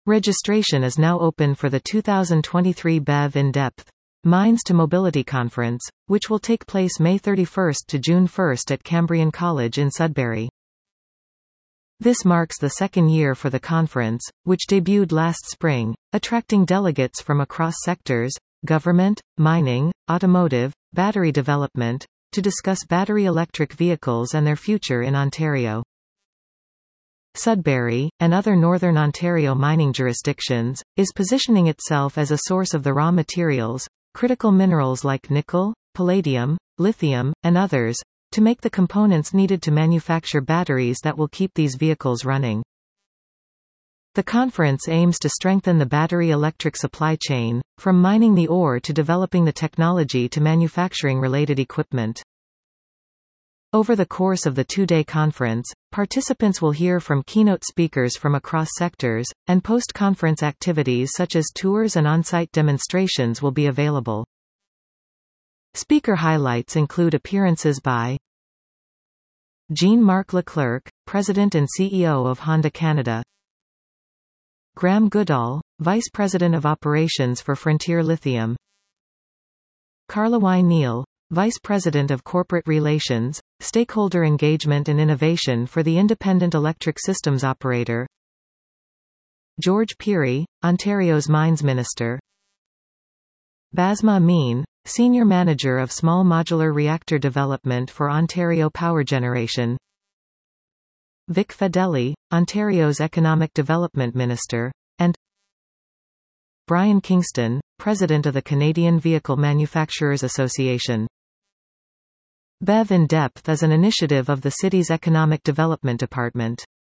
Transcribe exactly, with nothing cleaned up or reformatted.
Registration is now open for the two thousand twenty-three B E V In-Depth Mines to Mobility Conference, which will take place May thirty-first to June first at Cambrian College in Sudbury. This marks the second year for the conference, which debuted last spring, attracting delegates from across sectors, government, mining, automotive, battery development, to discuss battery electric vehicles and their future in Ontario. Sudbury, and other Northern Ontario mining jurisdictions, is positioning itself as a source of the raw materials, critical minerals like nickel, palladium, lithium, and others, to make the components needed to manufacture batteries that will keep these vehicles running. The conference aims to strengthen the battery electric supply chain, from mining the ore to developing the technology to manufacturing related equipment. Over the course of the two-day conference, participants will hear from keynote speakers from across sectors, and post-conference activities such as tours and on-site demonstrations will be available. Speaker highlights include appearances by Jean-Marc Leclerc, President and C E O of Honda Canada; Graham Goodall, Vice President of Operations for Frontier Lithium; Carla Y. Neal, Vice President of Corporate Relations, Stakeholder Engagement and Innovation for the Independent Electric Systems Operator; George Pirie, Ontario's Mines Minister; Basma Amin, Senior Manager of Small Modular Reactor Development for Ontario Power Generation; Vic Fedeli, Ontario's Economic Development Minister; and Brian Kingston, President of the Canadian Vehicle Manufacturers Association. B E V In-Depth is an initiative of the city's Economic Development Department.